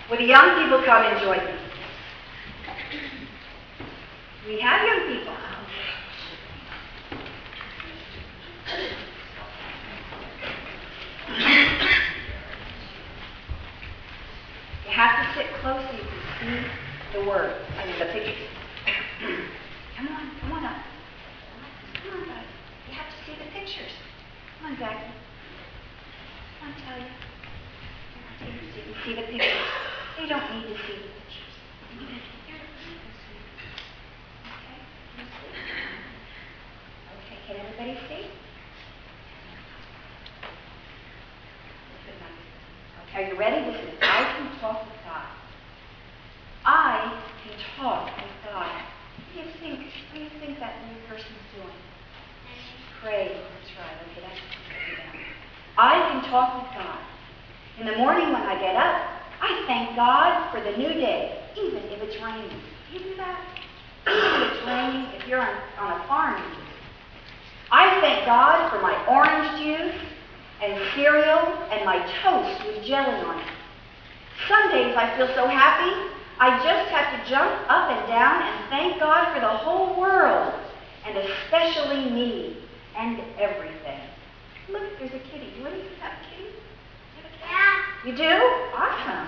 Will the young people come and join me? We have young people. You have to sit close so you can see the words, the pictures. Come on up. Come on, guys. You have to see the pictures. Come on, Jackie. Come on, tell you. So you can see the pictures. They don't need to see the pictures. Okay, can everybody see? Okay, are you ready? This is I can talk with God. I can talk with God. What do you think that new person's doing? Pray. That's right. Okay, that's what down. I can talk with God. In the morning when I get up, I thank God for the new day, even if it's raining. Do you do that? Even if it's raining, if you're on a farm. I thank God for my orange juice and cereal and my toast with jelly on it. Some days I feel so happy, I just have to jump up and down and thank God for the whole world, and especially me and everything. Look, there's a kitty. Do any of you have a kitty? You do? Awesome.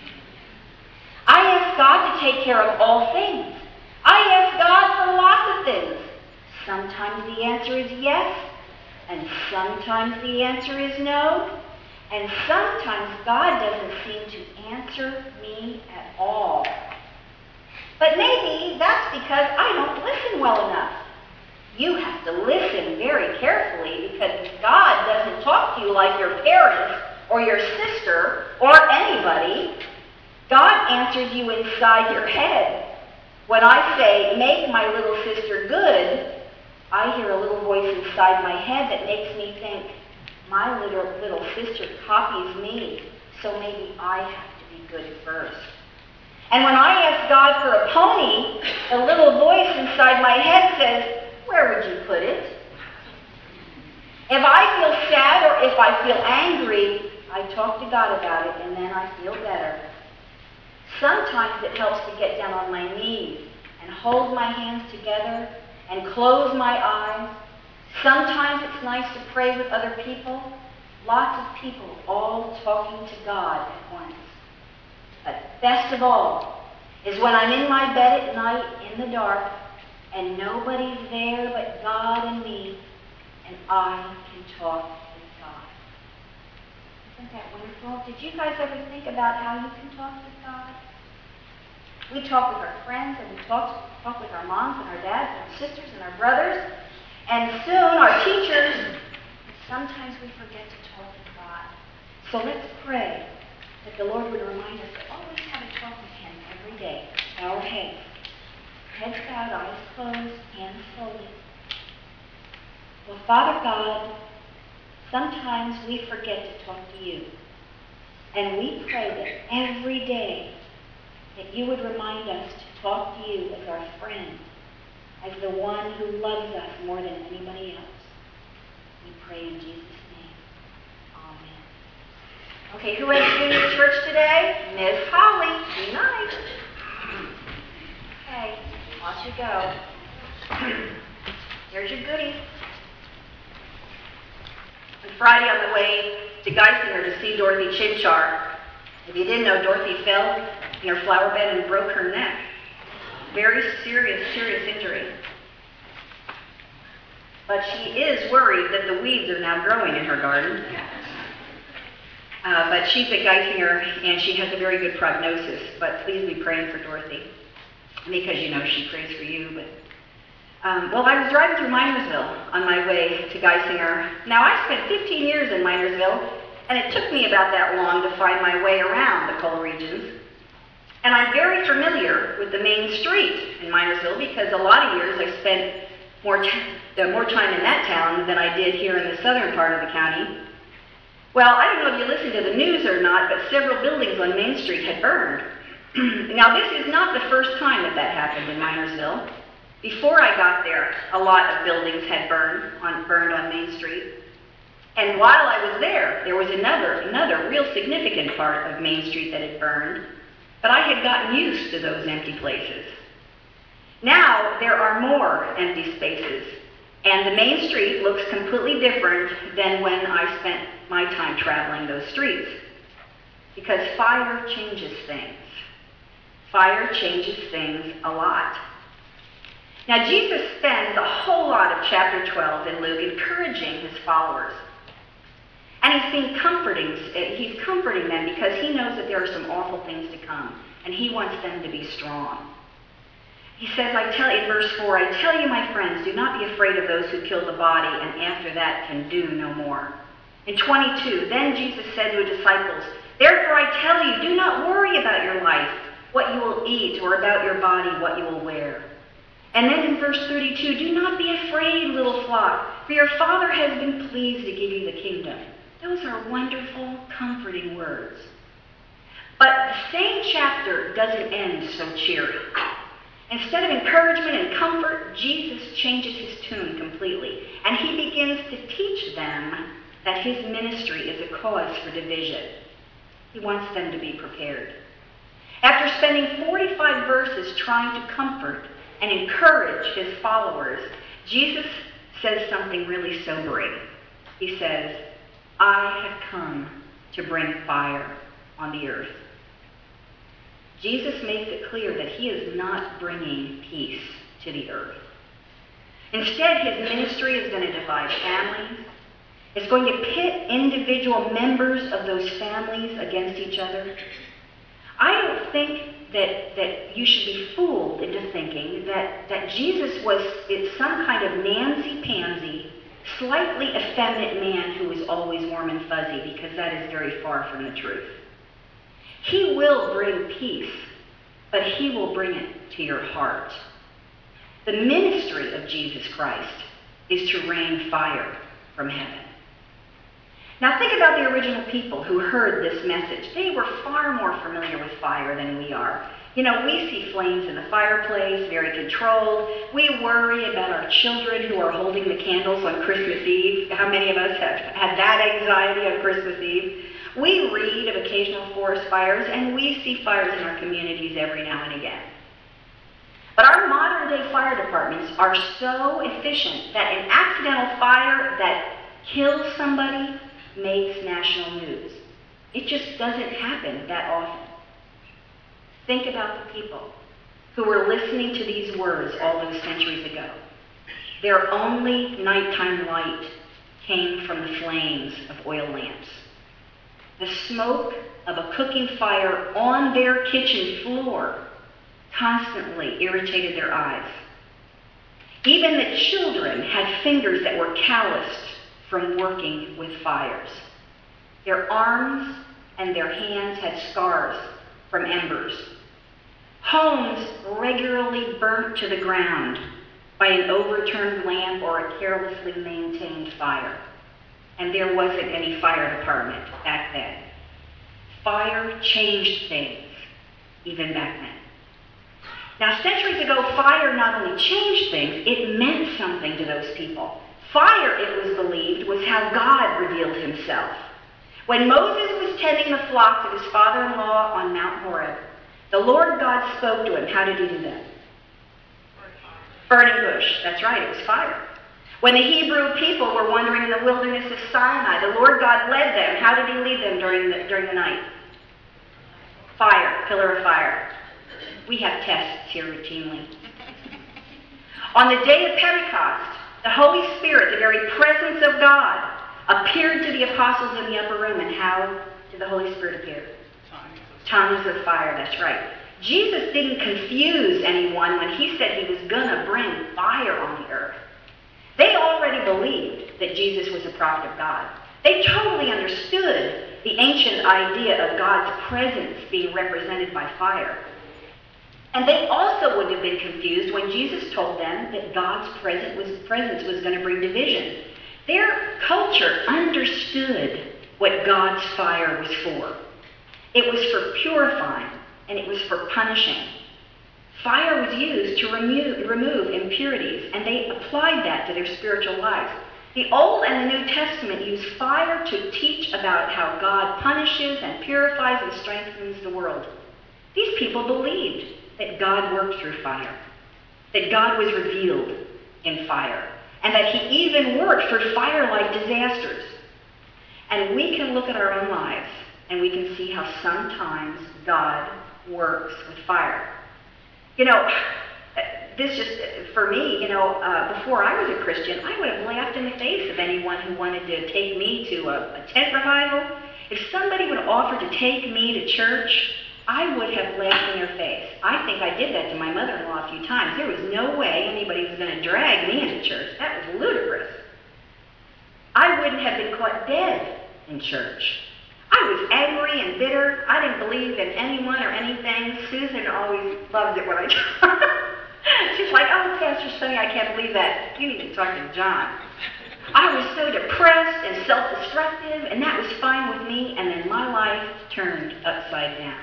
I ask God to take care of all things. I ask God for lots of things. Sometimes the answer is yes, and sometimes the answer is no, and sometimes God doesn't seem to answer me at all. But maybe that's because I don't listen well enough. You have to listen very carefully because God doesn't talk to you like your parents or your sister or anybody. God answers you inside your head. When I say, make my little sister good, I hear a little voice inside my head that makes me think, my little sister copies me, so maybe I have to be good first. And when I ask God for a pony, the little voice inside my head says, where would you put it? If I feel sad or if I feel angry, I talk to God about it and then I feel better. Sometimes it helps to get down on my knees and hold my hands together and close my eyes. Sometimes it's nice to pray with other people. Lots of people all talking to God at once. But best of all is when I'm in my bed at night in the dark and nobody's there but God and me, and I can talk with God. Isn't that wonderful? Did you guys ever think about how you can talk with God? We talk with our friends, and we talk with our moms and our dads and our sisters and our brothers, and soon our teachers. Sometimes we forget to talk with God. So let's pray that the Lord would remind us to always have a talk with Him every day. Bow our heads. Heads bowed, eyes closed, hands folded. Well, Father God, sometimes we forget to talk to you. And we pray that every day that you would remind us to talk to you as our friend, as the one who loves us more than anybody else. We pray in Jesus' name. Amen. Okay, who has been to church today? Miss Holly. Be nice. Okay, off you go. Here's your goodies. On Friday on the way to Geisinger to see Dorothy Chinchar. If you didn't know, Dorothy fell in her flower bed and broke her neck. Very serious injury. But she is worried that the weeds are now growing in her garden. But she's at Geisinger, and she has a very good prognosis. But please be praying for Dorothy, because you know she prays for you. But well, I was driving through Minersville on my way to Geisinger. Now, I spent 15 years in Minersville, and it took me about that long to find my way around the coal regions. And I'm very familiar with the main street in Minersville because a lot of years I spent more time in that town than I did here in the southern part of the county. Well, I don't know if you listened to the news or not, but several buildings on Main Street had burned. Now, this is not the first time that happened in Minersville. Before I got there, a lot of buildings had burned on Main Street. And while I was there was another real significant part of Main Street that had burned. But I had gotten used to those empty places. Now there are more empty spaces, and the main street looks completely different than when I spent my time traveling those streets. Because fire changes things. Fire changes things a lot. Now Jesus spends a whole lot of chapter 12 in Luke encouraging his followers. And he's comforting them because he knows that there are some awful things to come, and he wants them to be strong. He says, in verse 4, I tell you, my friends, do not be afraid of those who kill the body, and after that can do no more. In 22, then Jesus said to his disciples, therefore I tell you, do not worry about your life, what you will eat, or about your body, what you will wear. And then in verse 32, do not be afraid, little flock, for your Father has been pleased to give you the kingdom. Those are wonderful, comforting words. But the same chapter doesn't end so cheery. Instead of encouragement and comfort, Jesus changes his tune completely, and he begins to teach them that his ministry is a cause for division. He wants them to be prepared. After spending 45 verses trying to comfort and encourage his followers, Jesus says something really sobering. He says, I have come to bring fire on the earth. Jesus makes it clear that he is not bringing peace to the earth. Instead, his ministry is going to divide families. It's going to pit individual members of those families against each other. I don't think that you should be fooled into thinking that Jesus was some kind of namsy-pamsy, slightly effeminate man who was always warm and fuzzy, because that is very far from the truth. He will bring peace, but he will bring it to your heart. The ministry of Jesus Christ is to rain fire from heaven. Now think about the original people who heard this message. They were far more familiar with fire than we are. You know, we see flames in the fireplace, very controlled. We worry about our children who are holding the candles on Christmas Eve. How many of us have had that anxiety on Christmas Eve? We read of occasional forest fires, and we see fires in our communities every now and again. But our modern-day fire departments are so efficient that an accidental fire that kills somebody makes national news. It just doesn't happen that often. Think about the people who were listening to these words all those centuries ago. Their only nighttime light came from the flames of oil lamps. The smoke of a cooking fire on their kitchen floor constantly irritated their eyes. Even the children had fingers that were calloused from working with fires. Their arms and their hands had scars from embers. Homes regularly burnt to the ground by an overturned lamp or a carelessly maintained fire. And there wasn't any fire department back then. Fire changed things, even back then. Now, centuries ago, fire not only changed things, it meant something to those people. Fire, it was believed, was how God revealed himself. When Moses was tending the flock of his father-in-law on Mount Horeb, the Lord God spoke to him. How did he do that? Burning bush. That's right, it was fire. When the Hebrew people were wandering in the wilderness of Sinai, the Lord God led them. How did he lead them during the night? Fire, pillar of fire. We have tests here routinely. On the day of Pentecost, the Holy Spirit, the very presence of God, appeared to the apostles in the upper room. And how did the Holy Spirit appear? Tongues of fire, that's right. Jesus didn't confuse anyone when he said he was going to bring fire on the earth. They already believed that Jesus was a prophet of God. They totally understood the ancient idea of God's presence being represented by fire. And they also wouldn't have been confused when Jesus told them that God's presence was going to bring division. Their culture understood what God's fire was for. It was for purifying, and it was for punishing. Fire was used to remove impurities, and they applied that to their spiritual lives. The Old and the New Testament use fire to teach about how God punishes and purifies and strengthens the world. These people believed that God worked through fire, that God was revealed in fire, and that he even worked through fire-like disasters. And we can look at our own lives, and we can see how sometimes God works with fire. This just, for me, before I was a Christian, I would have laughed in the face of anyone who wanted to take me to a tent revival. If somebody would offer to take me to church, I would have laughed in their face. I think I did that to my mother-in-law a few times. There was no way anybody was going to drag me into church. That was ludicrous. I wouldn't have been caught dead in church. I was angry and bitter. I didn't believe in anyone or anything. Susan always loved it when I talked. She's like, "Oh, Pastor Sonny, I can't believe that. You need to talk to John." I was so depressed and self-destructive, and that was fine with me, and then my life turned upside down.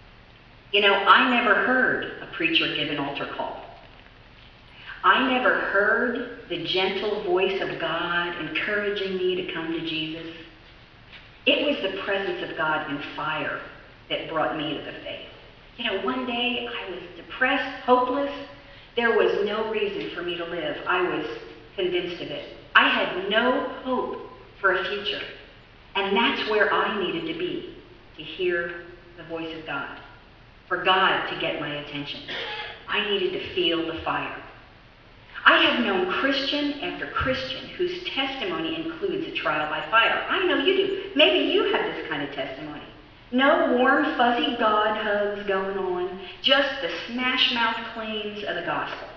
I never heard a preacher give an altar call. I never heard the gentle voice of God encouraging me to come to Jesus. It was the presence of God in fire that brought me to the faith. One day I was depressed, hopeless. There was no reason for me to live. I was convinced of it. I had no hope for a future. And that's where I needed to be, to hear the voice of God, for God to get my attention. I needed to feel the fire. I have known Christian after Christian whose testimony includes a trial by fire. I know you do. Maybe you have this kind of testimony. No warm, fuzzy God hugs going on, just the smash-mouth claims of the gospel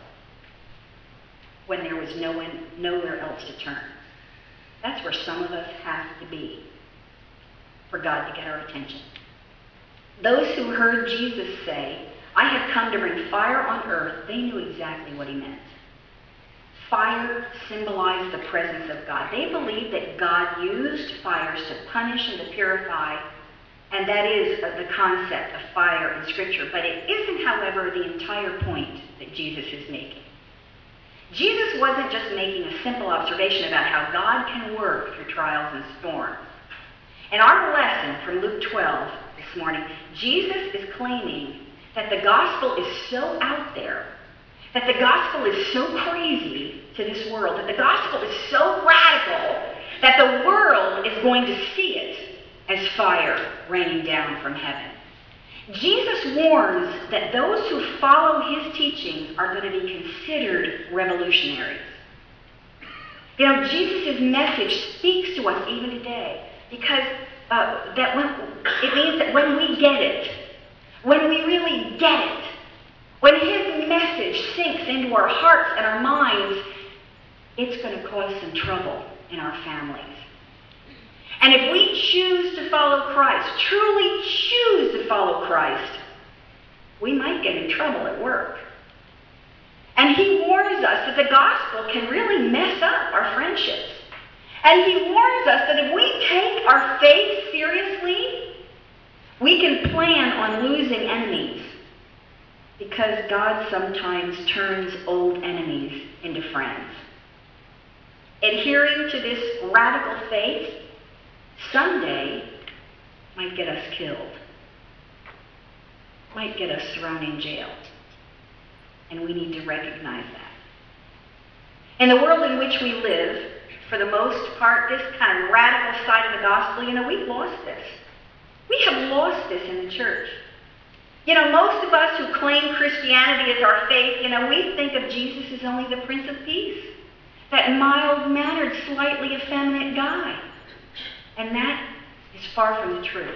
when there was nowhere else to turn. That's where some of us have to be for God to get our attention. Those who heard Jesus say, "I have come to bring fire on earth," they knew exactly what he meant. Fire symbolized the presence of God. They believed that God used fires to punish and to purify, and that is the concept of fire in Scripture. But it isn't, however, the entire point that Jesus is making. Jesus wasn't just making a simple observation about how God can work through trials and storms. In our lesson from Luke 12 this morning, Jesus is claiming that the gospel is so out there, that the gospel is so crazy to this world, that the gospel is so radical, that the world is going to see it as fire raining down from heaven. Jesus warns that those who follow his teachings are going to be considered revolutionaries. Jesus' message speaks to us even today, because it means that when we get it, when we really get it, when his message sinks into our hearts and our minds, it's going to cause some trouble in our families. And if we choose to follow Christ, truly choose to follow Christ, we might get in trouble at work. And he warns us that the gospel can really mess up our friendships. And he warns us that if we take our faith seriously, we can plan on losing enemies, because God sometimes turns old enemies into friends. Adhering to this radical faith someday might get us killed, might get us thrown in jail. And we need to recognize that. In the world in which we live, for the most part, this kind of radical side of the gospel, we've lost this. We have lost this in the church. Most of us who claim Christianity as our faith, we think of Jesus as only the Prince of Peace, that mild-mannered, slightly effeminate guy. And that is far from the truth.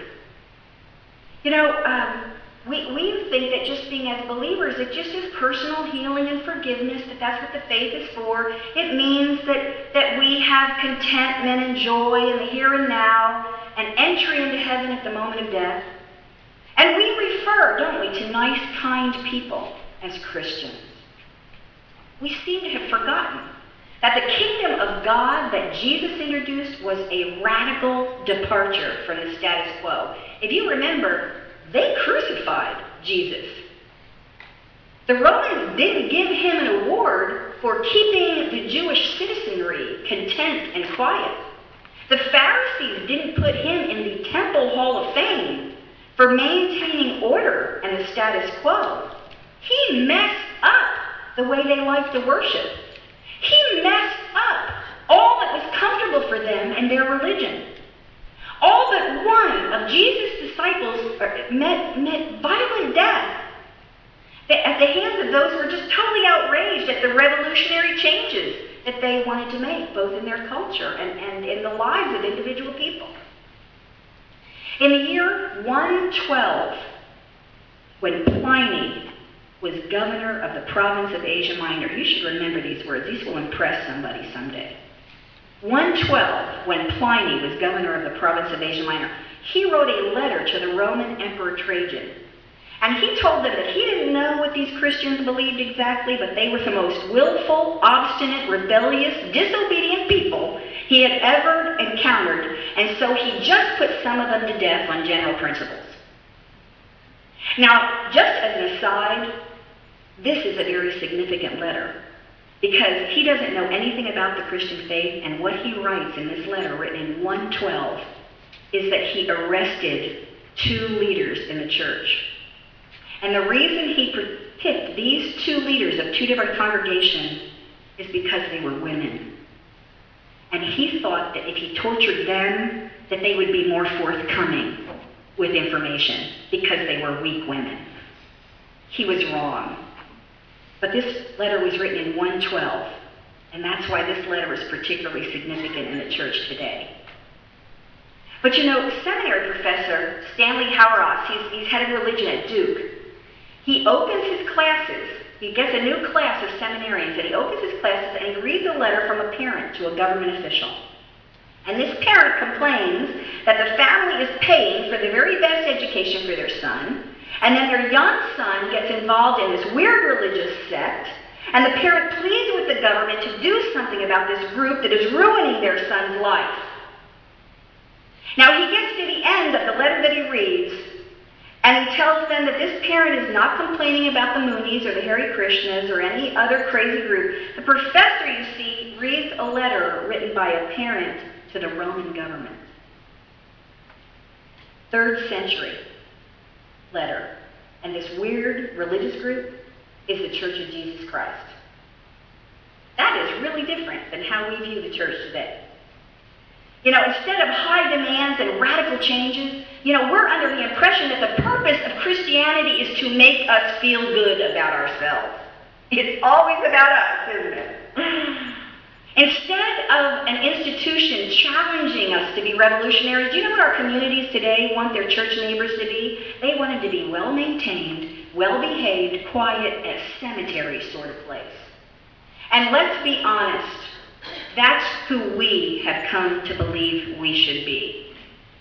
We think that just being as believers, it just is personal healing and forgiveness, that's what the faith is for. It means that we have contentment and joy in the here and now, and entry into heaven at the moment of death. And we refer, don't we, to nice, kind people as Christians. We seem to have forgotten that the kingdom of God that Jesus introduced was a radical departure from the status quo. If you remember, they crucified Jesus. The Romans didn't give him an award for keeping the Jewish citizenry content and quiet. The Pharisees didn't put him in the Temple Hall of Fame for maintaining order and the the status quo. He messed up the way they like to worship. He messed up all that was comfortable for them in their religion. All but one of Jesus' disciples met violent death at the hands of those who were just totally outraged at the revolutionary changes that they wanted to make, both in their culture and in the lives of individual people. In the year 112, when Pliny was governor of the province of Asia Minor, you should remember these words. These will impress somebody someday. 112, when Pliny was governor of the province of Asia Minor, he wrote a letter to the Roman Emperor Trajan. And he told them that he didn't know what these Christians believed exactly, but they were the most willful, obstinate, rebellious, disobedient people he had ever encountered, and so he just put some of them to death on general principles. Now, just as an aside, this is a very significant letter, because he doesn't know anything about the Christian faith, and what he writes in this letter, written in 112, is that he arrested 2 leaders in the church. And the reason he picked these 2 leaders of 2 different congregations is because they were women. And he thought that if he tortured them, that they would be more forthcoming with information because they were weak women. He was wrong. But this letter was written in 112, and that's why this letter is particularly significant in the church today. But you know, seminary professor Stanley Hauerwas, he's head of religion at Duke. He opens his classes. He gets a new class of seminarians, and he opens his classes and he reads a letter from a parent to a government official. And this parent complains that the family is paying for the very best education for their son, and then their young son gets involved in this weird religious sect, and the parent pleads with the government to do something about this group that is ruining their son's life. Now he gets to the end of the letter that he reads, and he tells them that this parent is not complaining about the Moonies or the Hare Krishnas or any other crazy group. The professor, you see, reads a letter written by a parent to the Roman government. 3rd century letter. And this weird religious group is the Church of Jesus Christ. That is really different than how we view the church today. You know, instead of high demands and radical changes, you know, we're under the impression that the purpose of Christianity is to make us feel good about ourselves. It's always about us, isn't it? Instead of an institution challenging us to be revolutionaries, do you know what our communities today want their church neighbors to be? They want them to be well-maintained, well-behaved, quiet, a cemetery sort of place. And let's be honest, that's who we have come to believe we should be.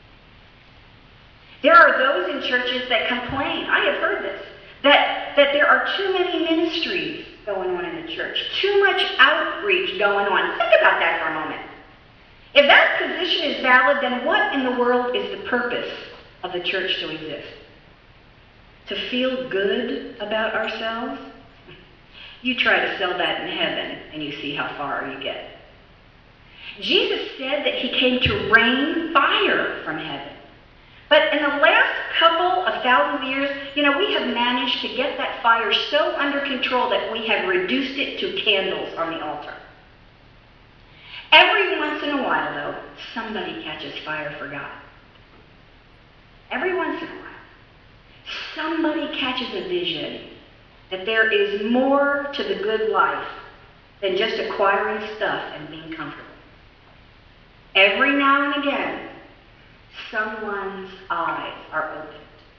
There are those in churches that complain, I have heard this, that there are too many ministries going on in the church, too much outreach going on. Think about that for a moment. If that position is valid, then what in the world is the purpose of the church to exist? To feel good about ourselves? You try to sell that in heaven, and you see how far you get. Jesus said that he came to rain fire from heaven. But in the last couple of thousand years, you know, we have managed to get that fire so under control that we have reduced it to candles on the altar. Every once in a while, though, somebody catches fire for God. Every once in a while, somebody catches a vision that there is more to the good life than just acquiring stuff and being comfortable. Every now and again, someone's eyes are opened.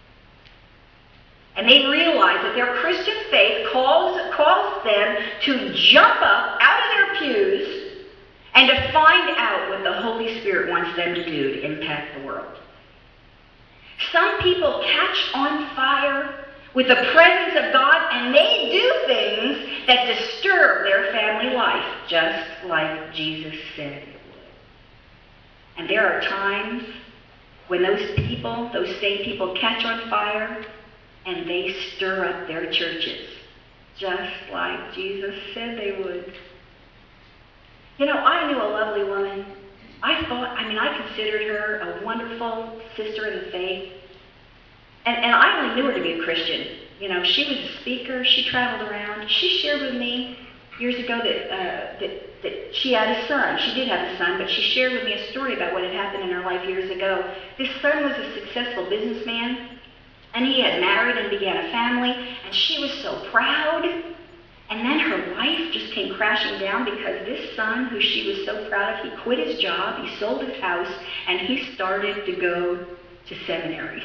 And they realize that their Christian faith calls them to jump up out of their pews and to find out what the Holy Spirit wants them to do to impact the world. Some people catch on fire with the presence of God, and they do things that disturb their family life, just like Jesus said it would. And there are times when those same people catch on fire and they stir up their churches, just like Jesus said they would. You know, I knew a lovely woman. I considered her a wonderful sister in the faith. And I only knew her to be a Christian. You know, she was a speaker. She traveled around. She shared with me years ago that she had a son. She did have a son, but she shared with me a story about what had happened in her life years ago. This son was a successful businessman, and he had married and began a family, and she was so proud. And then her life just came crashing down because this son, who she was so proud of, he quit his job, he sold his house, and he started to go to seminary.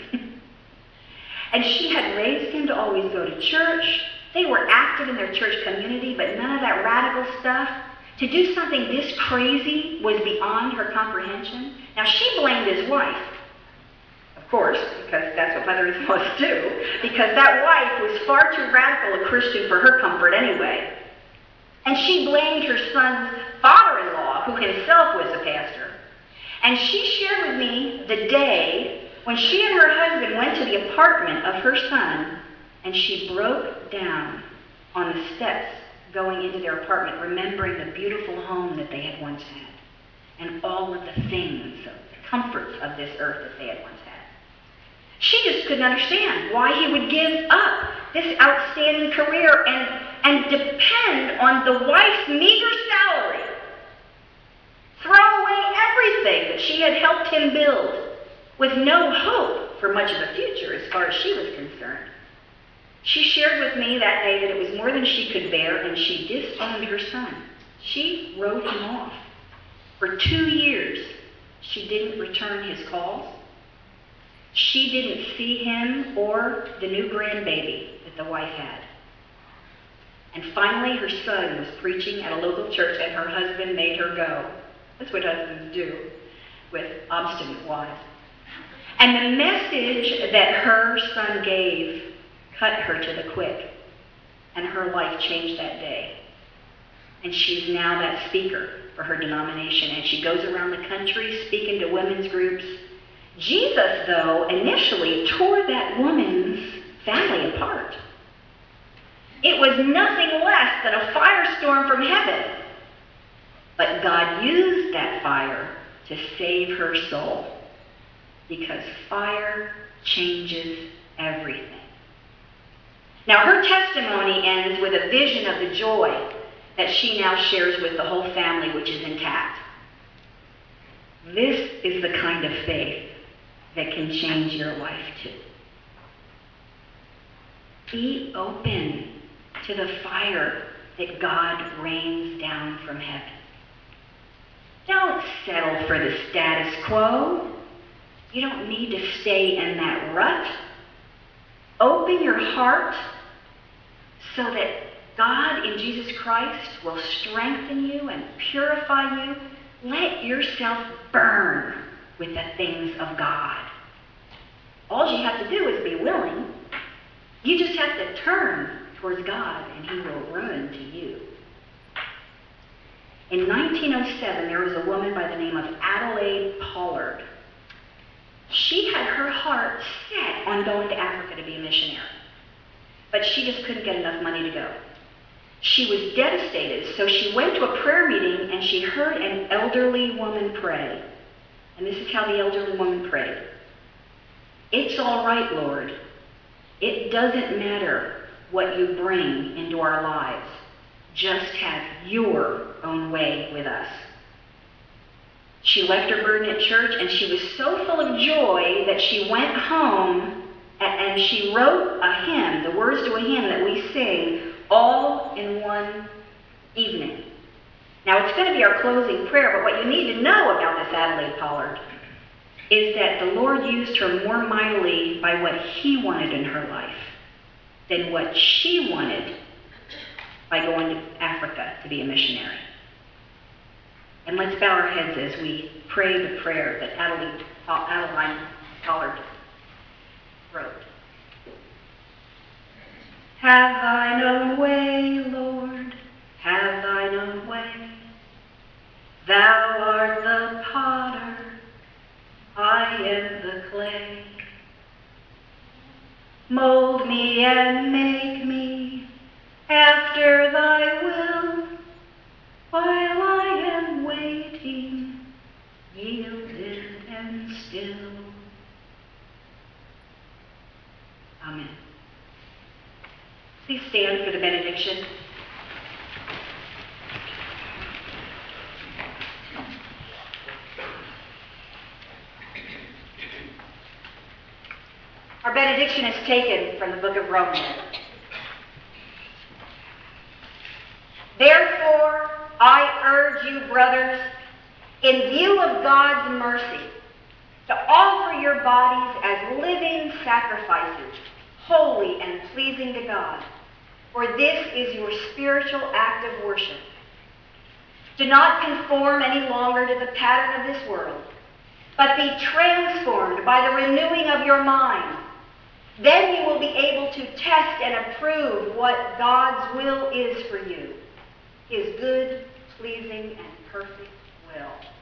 And she had raised him to always go to church. They were active in their church community, but none of that radical stuff. To do something this crazy was beyond her comprehension. Now, she blamed his wife, of course, because that's what mothers-in-laws do, because that wife was far too radical a Christian for her comfort anyway. And she blamed her son's father-in-law, who himself was a pastor. And she shared with me the day when she and her husband went to the apartment of her son, and she broke down on the steps going into their apartment, remembering the beautiful home that they had once had, and all of the things, the comforts of this earth that they had once had. She just couldn't understand why he would give up this outstanding career and depend on the wife's meager salary, throw away everything that she had helped him build, with no hope for much of a future as far as she was concerned. She shared with me that day that it was more than she could bear, and she disowned her son. She wrote him off. For 2 years, she didn't return his calls. She didn't see him or the new grandbaby that the wife had. And finally, her son was preaching at a local church, and her husband made her go. That's what husbands do with obstinate wives. And the message that her son gave cut her to the quick, and her life changed that day. And she's now that speaker for her denomination, and she goes around the country speaking to women's groups. Jesus, though, initially tore that woman's family apart. It was nothing less than a firestorm from heaven. But God used that fire to save her soul, because fire changes everything. Now, her testimony ends with a vision of the joy that she now shares with the whole family, which is intact. This is the kind of faith that can change your life too. Be open to the fire that God rains down from heaven. Don't settle for the status quo. You don't need to stay in that rut. Open your heart so that God in Jesus Christ will strengthen you and purify you. Let yourself burn with the things of God. All you have to do is be willing. You just have to turn towards God, and He will run to you. In 1907, there was a woman by the name of Adelaide Pollard. She had her heart set on going to Africa to be a missionary, but she just couldn't get enough money to go. She was devastated, so she went to a prayer meeting, and she heard an elderly woman pray. And this is how the elderly woman prayed. "It's all right, Lord. It doesn't matter what you bring into our lives. Just have your own way with us." She left her burden at church, and she was so full of joy that she went home and she wrote a hymn, the words to a hymn that we sing all in one evening. Now, it's going to be our closing prayer, but what you need to know about this Adelaide Pollard is that the Lord used her more mightily by what He wanted in her life than what she wanted by going to Africa to be a missionary. And let's bow our heads as we pray the prayer that Adeline Pollard wrote. Have thine own way, Lord, have thine own way. Thou art the potter, I am the clay. Mold me and make me after thy will, while I am waiting, yielded and still. Please stand for the benediction. Our benediction is taken from the book of Romans. Therefore, I urge you, brothers, in view of God's mercy, to offer your bodies as living sacrifices, holy and pleasing to God, for this is your spiritual act of worship. Do not conform any longer to the pattern of this world, but be transformed by the renewing of your mind. Then you will be able to test and approve what God's will is for you, his good, pleasing, and perfect will.